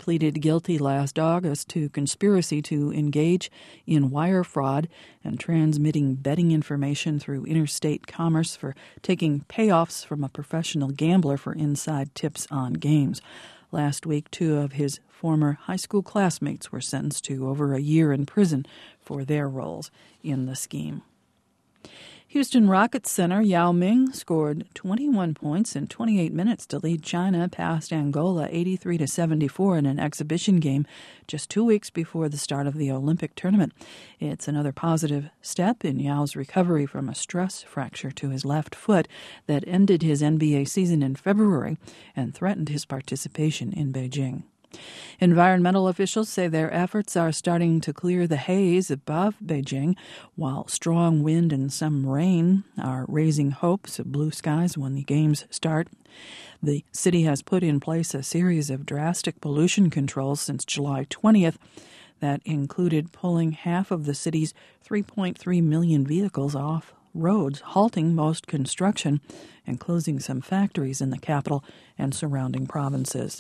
pleaded guilty last August to conspiracy to engage in wire fraud and transmitting betting information through interstate commerce for taking payoffs from a professional gambler for inside tips on games. Last week, 2 of his former high school classmates were sentenced to over a year in prison for their roles in the scheme. Houston Rockets center Yao Ming scored 21 points in 28 minutes to lead China past Angola 83-74 in an exhibition game just 2 weeks before the start of the Olympic tournament. It's another positive step in Yao's recovery from a stress fracture to his left foot that ended his NBA season in February and threatened his participation in Beijing. Environmental officials say their efforts are starting to clear the haze above Beijing, while strong wind and some rain are raising hopes of blue skies when the games start. The city has put in place a series of drastic pollution controls since July 20th that included pulling half of the city's 3.3 million vehicles off roads, halting most construction, and closing some factories in the capital and surrounding provinces.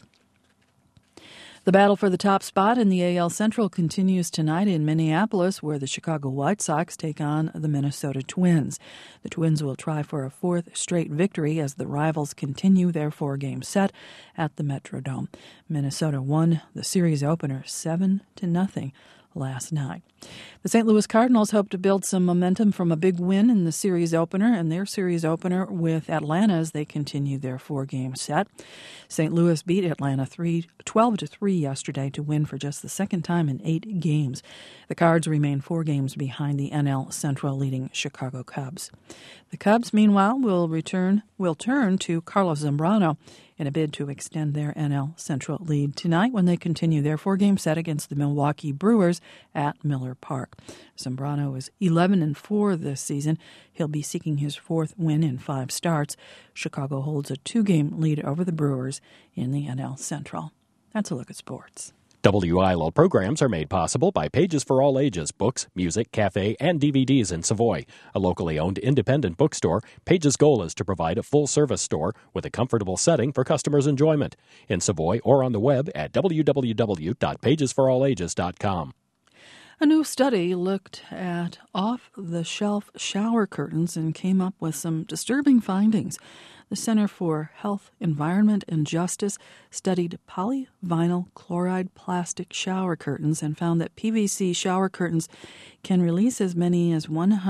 The battle for the top spot in the AL Central continues tonight in Minneapolis, where the Chicago White Sox take on the Minnesota Twins. The Twins will try for a 4th straight victory as the rivals continue their 4-game set at the Metrodome. Minnesota won the series opener 7-0 last night. The St. Louis Cardinals hope to build some momentum from a big win in the series opener and their series opener with Atlanta as they continue their 4-game set. St. Louis beat Atlanta 12-3 yesterday to win for just the second time in 8 games. The Cards remain 4 games behind the NL Central leading Chicago Cubs. The Cubs, meanwhile, will turn to Carlos Zambrano in a bid to extend their NL Central lead tonight when they continue their 4-game set against the Milwaukee Brewers at Miller Park. Zambrano is 11-4 this season. He'll be seeking his 4th win in 5 starts. Chicago holds a 2-game lead over the Brewers in the NL Central. That's a look at sports. WILO programs are made possible by Pages for All Ages, books, music, cafe, and DVDs in Savoy. A locally owned independent bookstore, Pages' goal is to provide a full-service store with a comfortable setting for customers' enjoyment. In Savoy or on the web at www.pagesforallages.com. A new study looked at off-the-shelf shower curtains and came up with some disturbing findings. The Center for Health, Environment, and Justice studied polyvinyl chloride plastic shower curtains and found that PVC shower curtains can release as many as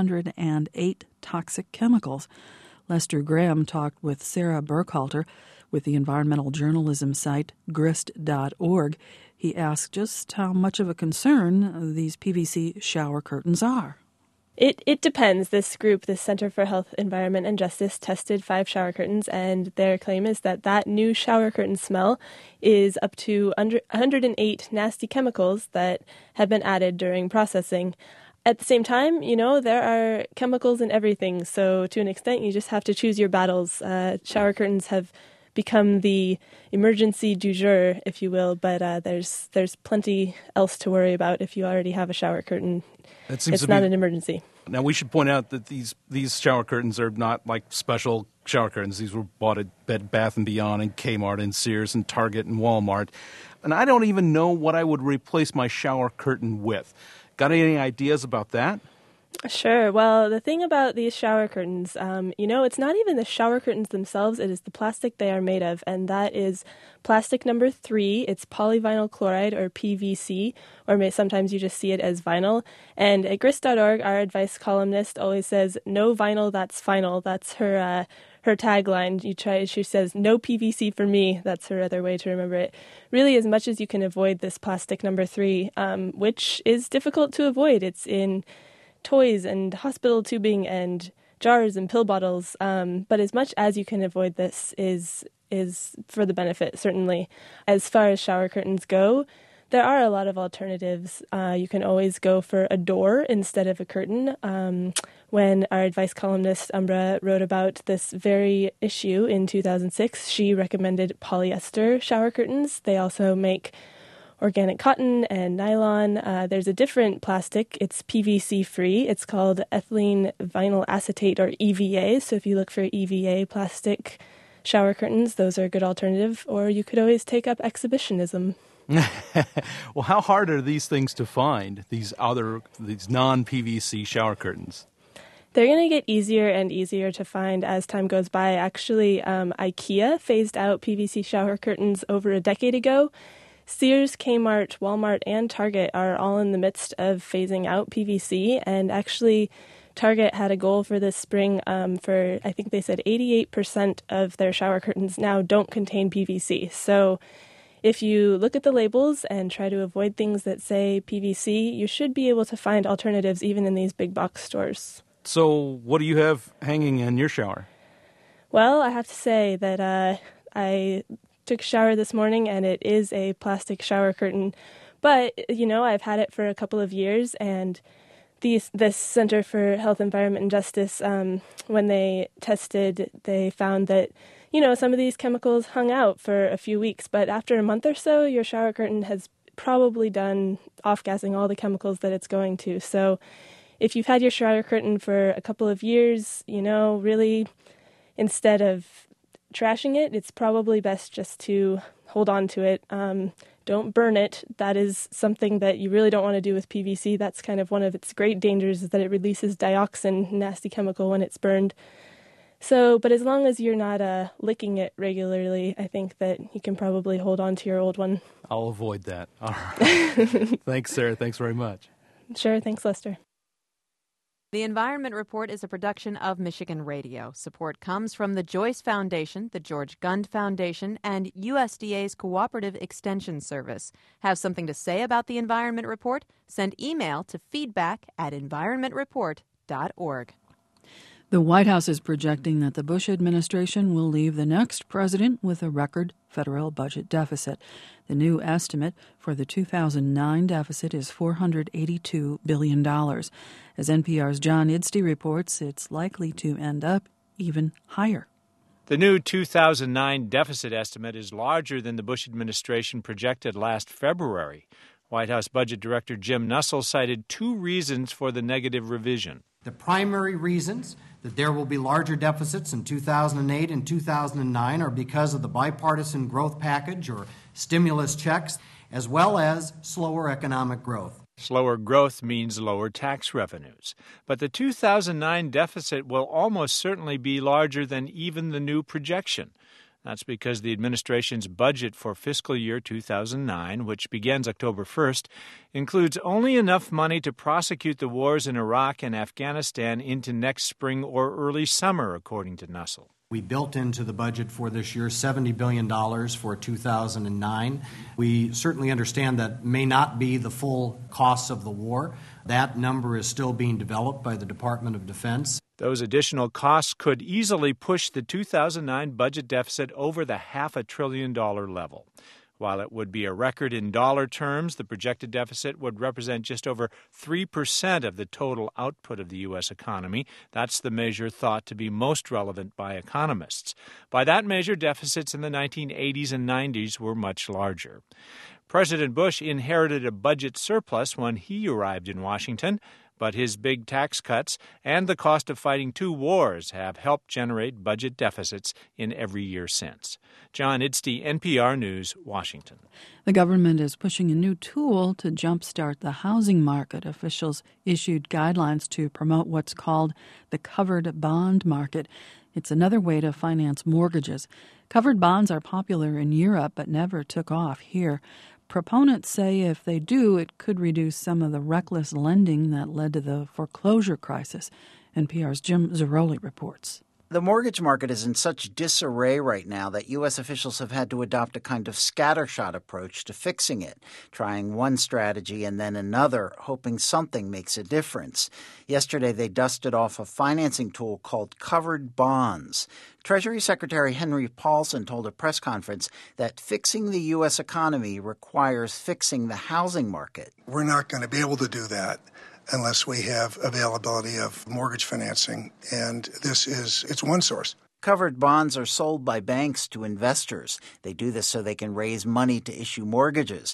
108 toxic chemicals. Lester Graham talked with Sarah Burkhalter with the environmental journalism site grist.org. He asked just how much of a concern these PVC shower curtains are. It depends. This group, the Center for Health, Environment, and Justice, tested 5 shower curtains, and their claim is that new shower curtain smell is up to 108 nasty chemicals that have been added during processing. At the same time, there are chemicals in everything, so to an extent, you just have to choose your battles. Shower curtains have become the emergency du jour, if you will, but there's plenty else to worry about if you already have a shower curtain. It's not an emergency. Now, we should point out that these shower curtains are not like special shower curtains. These were bought at Bed Bath & Beyond and Kmart and Sears and Target and Walmart. And I don't even know what I would replace my shower curtain with. Got any ideas about that? Sure. Well, the thing about these shower curtains, it's not even the shower curtains themselves. It is the plastic they are made of, and that is plastic number 3. It's polyvinyl chloride, or PVC, or sometimes you just see it as vinyl. And at grist.org, our advice columnist always says, "No vinyl, that's final." That's her tagline. She says, "No PVC for me." That's her other way to remember it. Really, as much as you can avoid this plastic number 3, which is difficult to avoid. It's in toys and hospital tubing and jars and pill bottles, but as much as you can avoid this is for the benefit, certainly. As far as shower curtains go, there are a lot of alternatives. You can always go for a door instead of a curtain. When our advice columnist Umbra wrote about this very issue in 2006, she recommended polyester shower curtains. They also make organic cotton and nylon. There's a different plastic. It's PVC-free. It's called ethylene vinyl acetate, or EVA. So if you look for EVA plastic shower curtains, those are a good alternative. Or you could always take up exhibitionism. Well, how hard are these things to find, these non-PVC shower curtains? They're going to get easier and easier to find as time goes by. Actually, IKEA phased out PVC shower curtains over a decade ago. Sears, Kmart, Walmart, and Target are all in the midst of phasing out PVC. And actually, Target had a goal for this spring for, I think they said 88% of their shower curtains now don't contain PVC. So if you look at the labels and try to avoid things that say PVC, you should be able to find alternatives even in these big box stores. So what do you have hanging in your shower? Well, I have to say that I took a shower this morning and it is a plastic shower curtain. But, I've had it for a couple of years, and this Center for Health, Environment, and Justice, when they tested, they found that, some of these chemicals hung out for a few weeks. But after a month or so, your shower curtain has probably done off-gassing all the chemicals that it's going to. So if you've had your shower curtain for a couple of years, really, instead of trashing it, it's probably best just to hold on to it. Don't burn it. That is something that you really don't want to do with PVC. That's kind of one of its great dangers, is that it releases dioxin, nasty chemical, when it's burned. So, but as long as you're not licking it regularly, I think that you can probably hold on to your old one. I'll avoid that. All right. Thanks, Sarah. Thanks very much. Sure. Thanks, Lester. The Environment Report is a production of Michigan Radio. Support comes from the Joyce Foundation, the George Gund Foundation, and USDA's Cooperative Extension Service. Have something to say about the Environment Report? Send email to feedback@environmentreport.org. The White House is projecting that the Bush administration will leave the next president with a record federal budget deficit. The new estimate for the 2009 deficit is $482 billion. As NPR's John Idstey reports, it's likely to end up even higher. The new 2009 deficit estimate is larger than the Bush administration projected last February. White House Budget Director Jim Nussle cited two reasons for the negative revision. The primary reasons that there will be larger deficits in 2008 and 2009 are because of the bipartisan growth package or stimulus checks, as well as slower economic growth. Slower growth means lower tax revenues. But the 2009 deficit will almost certainly be larger than even the new projection. That's because the administration's budget for fiscal year 2009, which begins October 1st, includes only enough money to prosecute the wars in Iraq and Afghanistan into next spring or early summer, according to Nussle. We built into the budget for this year $70 billion for 2009. We certainly understand that may not be the full costs of the war. That number is still being developed by the Department of Defense. Those additional costs could easily push the 2009 budget deficit over the $500 billion level. While it would be a record in dollar terms, the projected deficit would represent just over 3% of the total output of the U.S. economy. That's the measure thought to be most relevant by economists. By that measure, deficits in the 1980s and 90s were much larger. President Bush inherited a budget surplus when he arrived in Washington, but his big tax cuts and the cost of fighting two wars have helped generate budget deficits in every year since. John Idstey, NPR News, Washington. The government is pushing a new tool to jumpstart the housing market. Officials issued guidelines to promote what's called the covered bond market. It's another way to finance mortgages. Covered bonds are popular in Europe but never took off here. Proponents say if they do, it could reduce some of the reckless lending that led to the foreclosure crisis. NPR's Jim Zarroli reports. The mortgage market is in such disarray right now that U.S. officials have had to adopt a kind of scattershot approach to fixing it, trying one strategy and then another, hoping something makes a difference. Yesterday, they dusted off a financing tool called covered bonds. Treasury Secretary Henry Paulson told a press conference that fixing the U.S. economy requires fixing the housing market. We're not going to be able to do that unless we have availability of mortgage financing, and it's one source. Covered bonds are sold by banks to investors. They do this so they can raise money to issue mortgages.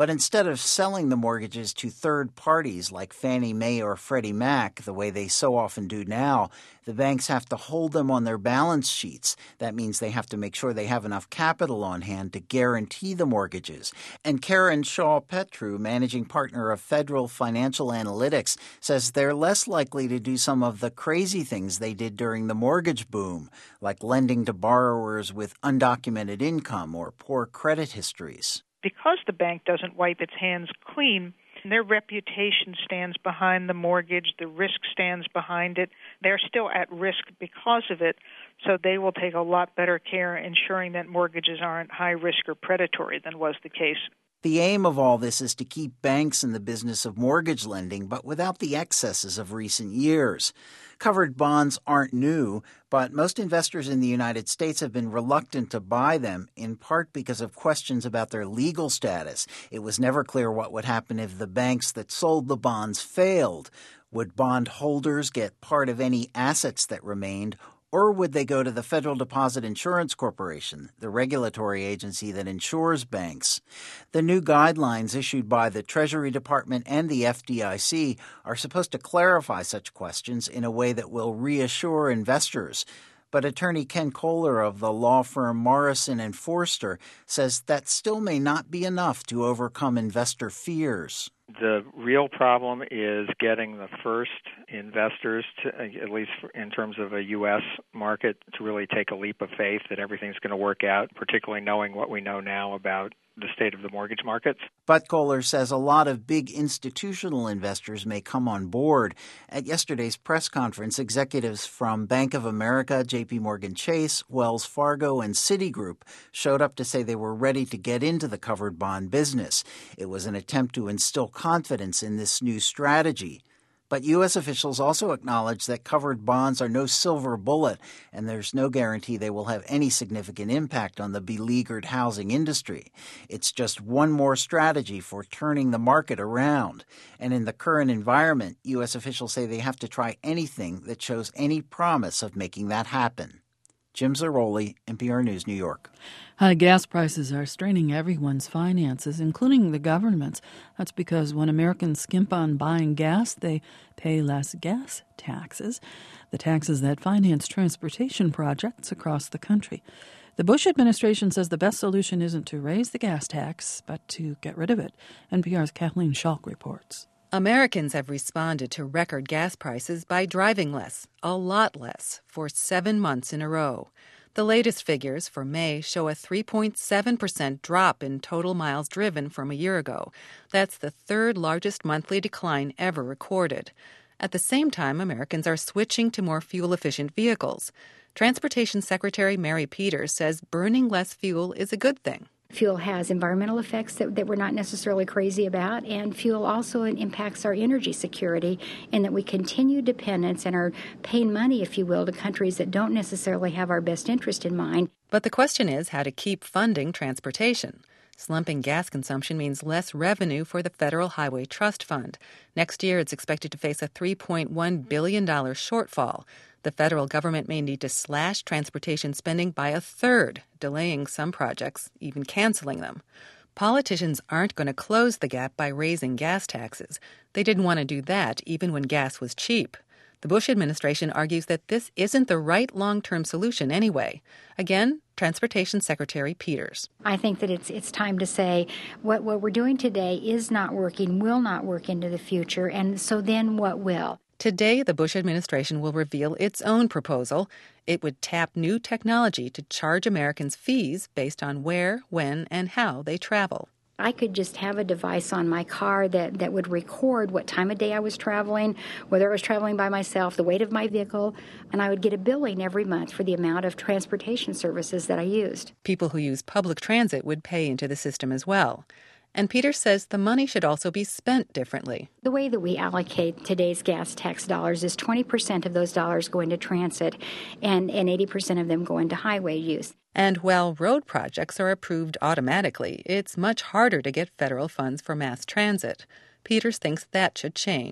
But instead of selling the mortgages to third parties like Fannie Mae or Freddie Mac, the way they so often do now, the banks have to hold them on their balance sheets. That means they have to make sure they have enough capital on hand to guarantee the mortgages. And Karen Shaw-Petru, managing partner of Federal Financial Analytics, says they're less likely to do some of the crazy things they did during the mortgage boom, like lending to borrowers with undocumented income or poor credit histories. Because the bank doesn't wipe its hands clean, their reputation stands behind the mortgage, the risk stands behind it. They're still at risk because of it, so they will take a lot better care ensuring that mortgages aren't high risk or predatory than was the case. The aim of all this is to keep banks in the business of mortgage lending, but without the excesses of recent years. Covered bonds aren't new, but most investors in the United States have been reluctant to buy them, in part because of questions about their legal status. It was never clear what would happen if the banks that sold the bonds failed. Would bondholders get part of any assets that remained, or would they go to the Federal Deposit Insurance Corporation, the regulatory agency that insures banks? The new guidelines issued by the Treasury Department and the FDIC are supposed to clarify such questions in a way that will reassure investors. But attorney Ken Kohler of the law firm Morrison & Forster says that still may not be enough to overcome investor fears. The real problem is getting the first investors, to, at least in terms of a U.S. market, to really take a leap of faith that everything's going to work out, particularly knowing what we know now about the state of the mortgage markets. But Kohler says a lot of big institutional investors may come on board. At yesterday's press conference, executives from Bank of America, J.P. Morgan Chase, Wells Fargo, and Citigroup showed up to say they were ready to get into the covered bond business. It was an attempt to instill confidence in this new strategy. But U.S. officials also acknowledge that covered bonds are no silver bullet, and there's no guarantee they will have any significant impact on the beleaguered housing industry. It's just one more strategy for turning the market around. And in the current environment, U.S. officials say they have to try anything that shows any promise of making that happen. Jim Zarroli, NPR News, New York. High gas prices are straining everyone's finances, including the government's. That's because when Americans skimp on buying gas, they pay less gas taxes, the taxes that finance transportation projects across the country. The Bush administration says the best solution isn't to raise the gas tax, but to get rid of it. NPR's Kathleen Schalk reports. Americans have responded to record gas prices by driving less, a lot less, for 7 months in a row. The latest figures for May show a 3.7% drop in total miles driven from a year ago. That's the third largest monthly decline ever recorded. At the same time, Americans are switching to more fuel-efficient vehicles. Transportation Secretary Mary Peters says burning less fuel is a good thing. Fuel has environmental effects that we're not necessarily crazy about, and fuel also impacts our energy security in that we continue dependence and are paying money, if you will, to countries that don't necessarily have our best interest in mind. But the question is how to keep funding transportation. Slumping gas consumption means less revenue for the Federal Highway Trust Fund. Next year, it's expected to face a $3.1 billion shortfall. The federal government may need to slash transportation spending by a third, delaying some projects, even canceling them. Politicians aren't going to close the gap by raising gas taxes. They didn't want to do that even when gas was cheap. The Bush administration argues that this isn't the right long-term solution anyway. Again, Transportation Secretary Peters. I think that it's time to say what we're doing today is not working, will not work into the future, and so then what will? Today, the Bush administration will reveal its own proposal. It would tap new technology to charge Americans fees based on where, when, and how they travel. I could just have a device on my car that would record what time of day I was traveling, whether I was traveling by myself, the weight of my vehicle, and I would get a billing every month for the amount of transportation services that I used. People who use public transit would pay into the system as well. And Peters says the money should also be spent differently. The way that we allocate today's gas tax dollars is 20% of those dollars go into transit and 80% of them go into highway use. And while road projects are approved automatically, it's much harder to get federal funds for mass transit. Peters thinks that should change.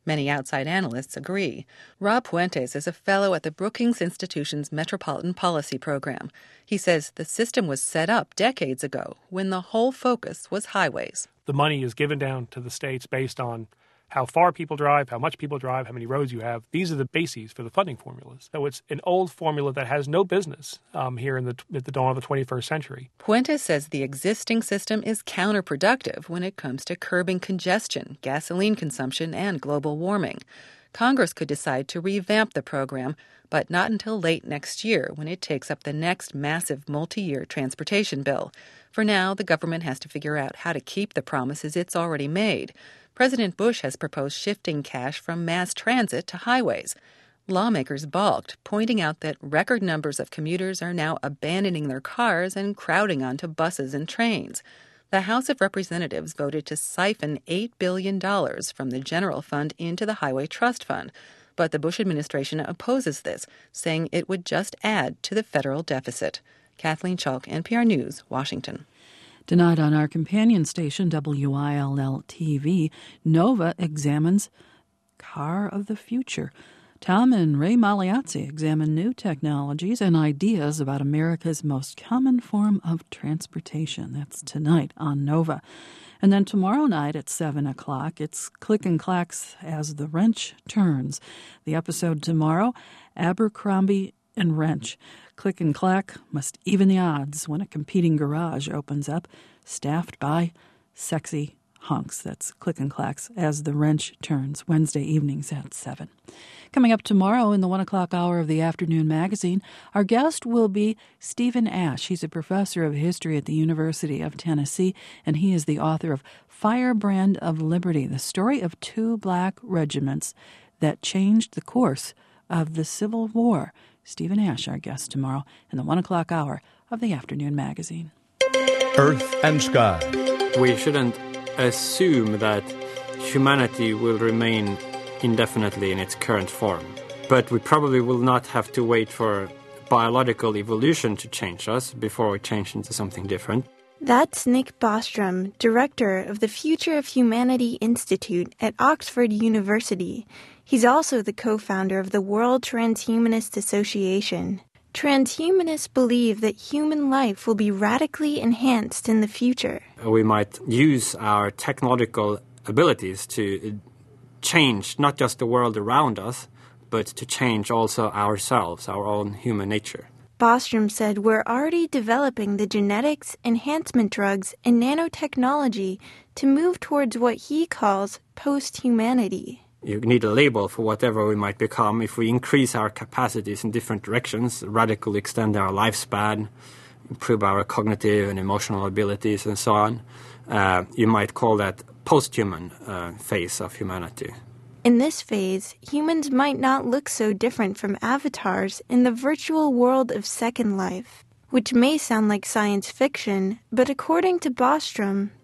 Many outside analysts agree. Rob Puentes is a fellow at the Brookings Institution's Metropolitan Policy Program. He says the system was set up decades ago when the whole focus was highways. The money is given down to the states based on how far people drive, how much people drive, how many roads you have. These are the bases for the funding formulas. So it's an old formula that has no business here at the dawn of the 21st century. Puentes says the existing system is counterproductive when it comes to curbing congestion, gasoline consumption, and global warming. Congress could decide to revamp the program, but not until late next year when it takes up the next massive multi-year transportation bill. For now, the government has to figure out how to keep the promises it's already made. President Bush has proposed shifting cash from mass transit to highways. Lawmakers balked, pointing out that record numbers of commuters are now abandoning their cars and crowding onto buses and trains. The House of Representatives voted to siphon $8 billion from the general fund into the Highway Trust Fund. But the Bush administration opposes this, saying it would just add to the federal deficit. Kathleen Chalk, NPR News, Washington. Tonight on our companion station, WILL-TV, Nova examines Car of the Future. Tom and Ray Magliazzi examine new technologies and ideas about America's most common form of transportation. That's tonight on Nova. And then tomorrow night at 7 o'clock, it's Click and Clacks as the Wrench Turns. The episode tomorrow, Abercrombie and Wrench. Click and Clack must even the odds when a competing garage opens up, staffed by sexy hunks. That's Click and Clacks as the Wrench Turns, Wednesday evenings at 7. Coming up tomorrow in the 1 o'clock hour of the Afternoon Magazine, our guest will be Stephen Ash. He's a professor of history at the University of Tennessee, and he is the author of Firebrand of Liberty, the story of two black regiments that changed the course of the Civil War. Stephen Ash, our guest tomorrow in the 1 o'clock hour of the Afternoon Magazine. Earth and Sky. We shouldn't assume that humanity will remain indefinitely in its current form. But we probably will not have to wait for biological evolution to change us before we change into something different. That's Nick Bostrom, director of the Future of Humanity Institute at Oxford University. He's also the co-founder of the World Transhumanist Association. Transhumanists believe that human life will be radically enhanced in the future. We might use our technological abilities to change not just the world around us, but to change also ourselves, our own human nature. Bostrom said we're already developing the genetics, enhancement drugs, and nanotechnology to move towards what he calls post-humanity. You need a label for whatever we might become. If we increase our capacities in different directions, radically extend our lifespan, improve our cognitive and emotional abilities and so on, you might call that post-human phase of humanity. In this phase, humans might not look so different from avatars in the virtual world of Second Life, which may sound like science fiction, but according to Bostrom,